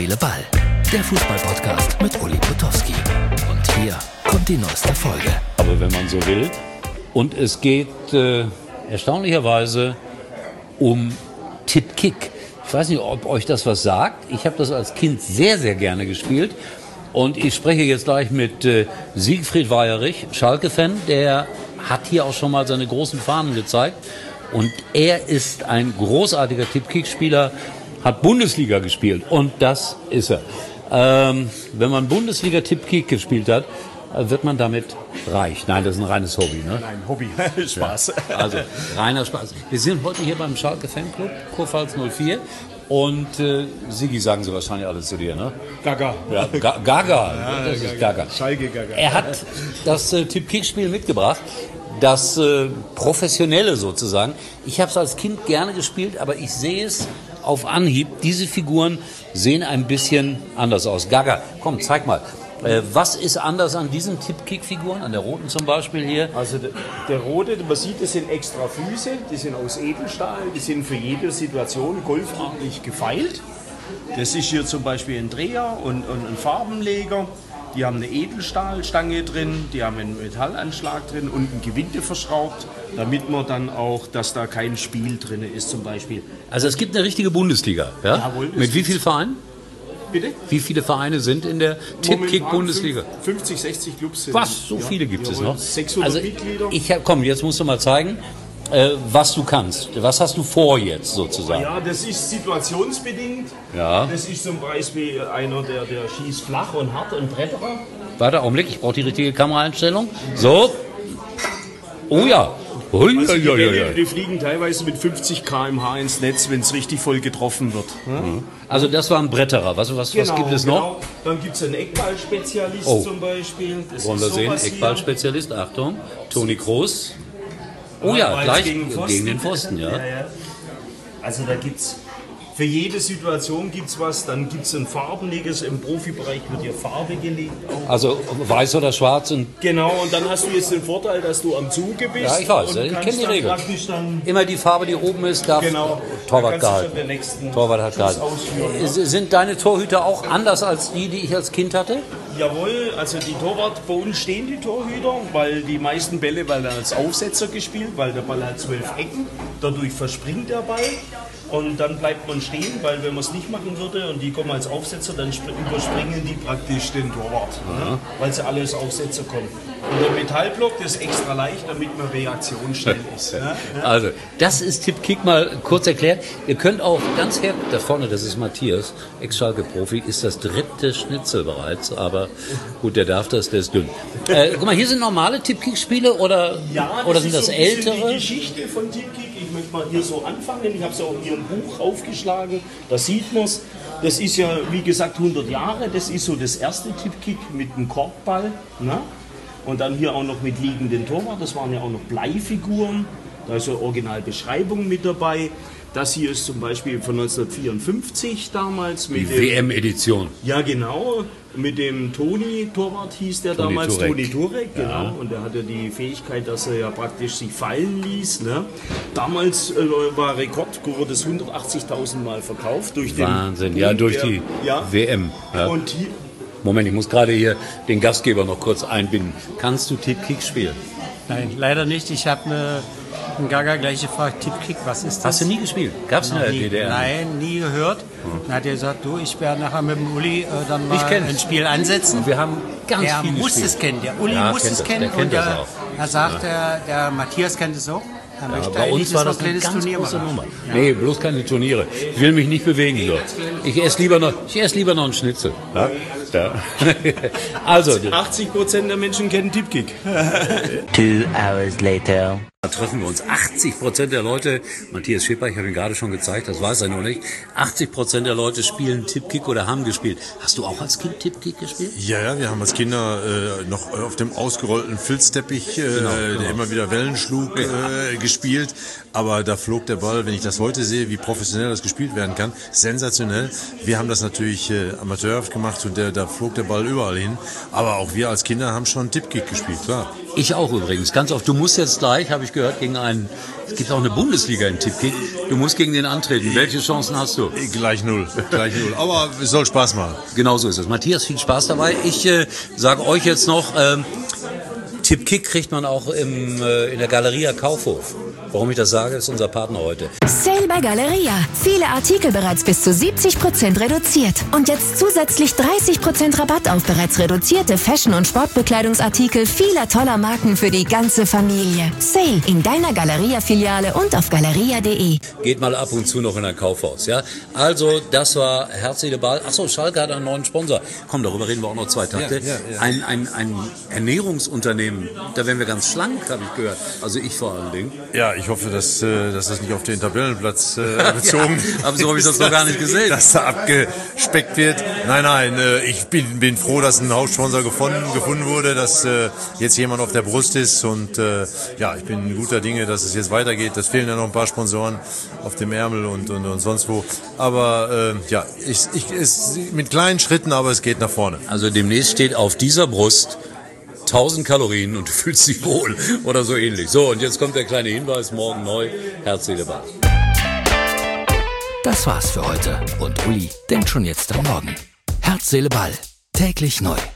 Seele, Ball. Der Fußball-Podcast mit Uli Potowski. Und hier kommt die neueste Folge. Aber wenn man so will. Und es geht erstaunlicherweise um Tipp-Kick. Ich weiß nicht, ob euch das was sagt. Ich habe das als Kind sehr, sehr gerne gespielt. Und ich spreche jetzt gleich mit Siegfried Weierich, Schalke-Fan. Der hat hier auch schon mal seine großen Fahnen gezeigt. Und er ist ein großartiger Tipp-Kick-Spieler, hat Bundesliga gespielt. Und das ist er. Wenn man Bundesliga-Tipp-Kick gespielt hat, wird man damit reich. Nein, das ist ein reines Hobby, ne? Nein, Hobby. Spaß. Ja, also, reiner Spaß. Wir sind heute hier beim Schalke Fanclub, Kurpfalz 04. Und Sigi sagen sie wahrscheinlich alles zu dir, ne? Gaga. Ja, Gaga. Ja, das ist Gaga. Schalke Gaga. Er hat das Tipp-Kick-Spiel mitgebracht. Das Professionelle sozusagen. Ich habe es als Kind gerne gespielt, aber ich sehe es auf Anhieb. Diese Figuren sehen ein bisschen anders aus. Gaga, komm, zeig mal. Was ist anders an diesen Tipp-Kick-Figuren, an der roten zum Beispiel hier? Also der rote, man sieht, das sind extra Füße, die sind aus Edelstahl, die sind für jede Situation golfartig gefeilt. Das ist hier zum Beispiel ein Dreher und ein Farbenleger. Die haben eine Edelstahlstange drin, die haben einen Metallanschlag drin und ein Gewinde verschraubt, damit man dann auch, dass da kein Spiel drin ist zum Beispiel. Also es gibt eine richtige Bundesliga, ja? Jawohl, Mit wie vielen Vereinen? Bitte? Wie viele Vereine sind in der Tipp-Kick-Bundesliga? 50, 60 Clubs sind. Was? So viele gibt es noch? 600 Mitglieder. Komm, jetzt musst du mal zeigen, was du kannst. Was hast du vor jetzt sozusagen? Ja, das ist situationsbedingt. Ja. Das ist zum Beispiel einer, der schießt flach und hart und Bretterer. Warte, Augenblick, ich brauche die richtige Kameraeinstellung. So. Oh ja. Also die Bälle, die fliegen teilweise mit 50 km/h ins Netz, wenn es richtig voll getroffen wird. Also das war ein Bretterer. Was gibt es noch? Genau. Dann gibt es einen Eckballspezialist zum Beispiel. Das wollen wir sehen? Eckballspezialist, Achtung. Toni Kroos. Oh ja, gleich gegen den Pfosten, ja. Also da gibt es für jede Situation gibt's was. Dann gibt es ein Farbenleger. Im Profibereich wird hier Farbe gelegt. Auch. Also weiß oder schwarz. Und genau, und dann hast du jetzt den Vorteil, dass du am Zuge bist. Ja, ich weiß, ich kenne die Regel. Immer die Farbe, die oben ist, darf Torwart gehalten. Torwart hat gehalten. Sind deine Torhüter auch anders als die ich als Kind hatte? Jawohl, also die Torwart, bei uns stehen die Torhüter, weil die meisten Bälle, weil er als Aufsetzer gespielt, weil der Ball hat 12 Ecken, dadurch verspringt der Ball und dann bleibt man stehen, weil wenn man es nicht machen würde und die kommen als Aufsetzer, dann überspringen die praktisch den Torwart, ne? Weil sie alle als Aufsetzer kommen. Und der Metallblock, das ist extra leicht, damit man reaktionsschnell ist. Ne? Also, das ist Tipp-Kick mal kurz erklärt. Ihr könnt auch ganz her, da vorne, das ist Matthias, Ex-Schalke-Profi, ist das dritte Schnitzel bereits, aber gut, der darf das, der ist dünn. Guck mal, hier sind normale Tipp-Kick-Spiele oder sind das so ältere? Die Geschichte von Tipp-Kick, ich möchte mal hier so anfangen, ich habe es ja auch hier im Buch aufgeschlagen, da sieht man es. Das ist ja, wie gesagt, 100 Jahre, das ist so das erste Tipp-Kick mit einem Korbball, ne? Und dann hier auch noch mit liegenden Torwart, das waren ja auch noch Bleifiguren, da ist ja Originalbeschreibung mit dabei. Das hier ist zum Beispiel von 1954 damals. Mit die WM-Edition. Ja, genau. Mit dem Toni Torwart hieß der Toni damals, Turek. Toni Turek, genau. Ja. Und der hatte die Fähigkeit, dass er ja praktisch sich fallen ließ. Ne? Damals war Rekord, wurde es 180.000 Mal verkauft. Durch den Wahnsinn, ja, durch die WM. Ja. Und hier, Moment, ich muss gerade hier den Gastgeber noch kurz einbinden. Kannst du Tipp-Kick spielen? Nein, leider nicht. Ich habe einen Gaga gleich gefragt, Tipp-Kick, was ist das? Hast du nie gespielt? Gab's in der nie, DDR? Nein, nie gehört. Dann hat er gesagt, du, ich werde nachher mit dem Uli dann mal kenn's. ein Spiel ansetzen. Und wir haben ganz Der viel muss gespielt. es kennen, der Uli Ja, muss kennt es das. kennen. Der kennt Und das der, auch. er sagt, der Matthias kennt es auch. Er möchte Bei uns eigentlich war so das eine ganz Turnier große machen. Nummer. Ja. Nee, bloß keine Turniere. Ich will mich nicht bewegen. So. Ich esse lieber noch einen Schnitzel. Ja? Ja. Also, 80% der Menschen kennen Tipp-Kick. 2 hours later. da treffen wir uns. 80% der Leute, Matthias Schipper, ich habe ihn gerade schon gezeigt, das weiß er noch nicht, 80% der Leute spielen Tipp-Kick oder haben gespielt. Hast du auch als Kind Tipp-Kick gespielt? Ja, wir haben als Kinder noch auf dem ausgerollten Filzteppich, der immer wieder Wellen schlug, gespielt. Aber da flog der Ball, wenn ich das heute sehe, wie professionell das gespielt werden kann, sensationell. Wir haben das natürlich amateurhaft gemacht und da flog der Ball überall hin. Aber auch wir als Kinder haben schon Tipp-Kick gespielt, klar. Ich auch übrigens, ganz oft. Du musst jetzt gleich, habe ich gehört, es gibt auch eine Bundesliga in Tippkick, du musst gegen den antreten. Welche Chancen hast du? Gleich null. Aber es soll Spaß machen. Genau so ist es. Matthias, viel Spaß dabei. Ich sage euch jetzt noch, Tippkick kriegt man auch in der Galeria Kaufhof. Warum ich das sage, ist unser Partner heute. Sale bei Galeria. Viele Artikel bereits bis zu 70% reduziert. Und jetzt zusätzlich 30% Rabatt auf bereits reduzierte Fashion- und Sportbekleidungsartikel vieler toller Marken für die ganze Familie. Sale in deiner Galeria-Filiale und auf galeria.de. Geht mal ab und zu noch in ein Kaufhaus, ja. Also, das war Herz, Seele, Ball. Achso, Schalke hat einen neuen Sponsor. Komm, darüber reden wir auch noch 2 Takte. Ja. Ein Ernährungsunternehmen, da werden wir ganz schlank, habe ich gehört. Also ich vor allen Dingen. Ja, ich hoffe, dass das nicht auf den Tabellenplatz bezogen ist. Aber so habe ich das noch gar nicht gesehen. Dass da abgespeckt wird. Nein, ich bin froh, dass ein Hauptsponsor gefunden wurde, dass jetzt jemand auf der Brust ist und ich bin guter Dinge, dass es jetzt weitergeht. Das fehlen ja noch ein paar Sponsoren auf dem Ärmel und sonst wo. Aber mit kleinen Schritten, aber es geht nach vorne. Also demnächst steht auf dieser Brust 1000 Kalorien und du fühlst dich wohl oder so ähnlich. So, und jetzt kommt der kleine Hinweis, morgen neu, Herz, Seele, Ball. Das war's für heute und Uli denkt schon jetzt am Morgen. Herz, Seele, Ball. Täglich neu.